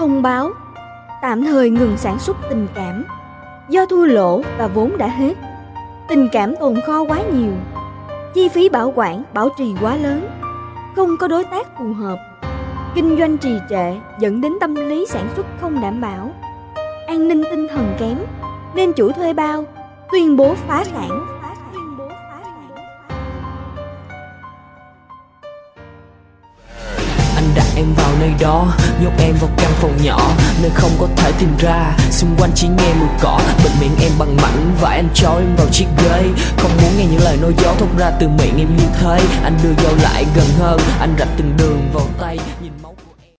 Thông báo tạm thời ngừng sản xuất tình cảm do thua lỗ và vốn đã hết. Tình cảm tồn kho quá nhiều, chi phí bảo quản, bảo trì quá lớn, không có đối tác phù hợp, kinh doanh trì trệ dẫn đến tâm lý sản xuất không đảm bảo, an ninh tinh thần kém nên chủ thuê bao tuyên bố phá sản. Anh đặt em vào nơi đó, nhốt em vào căn phòng nhỏ, nơi không có thể tìm ra, xung quanh chỉ nghe mùi cỏ. Bịt miệng em bằng mảnh và em cho em vào chiếc ghế, không muốn nghe những lời nói dối thốt ra từ miệng em như thế. Anh đưa dao lại gần hơn, anh rạch từng đường vào tay.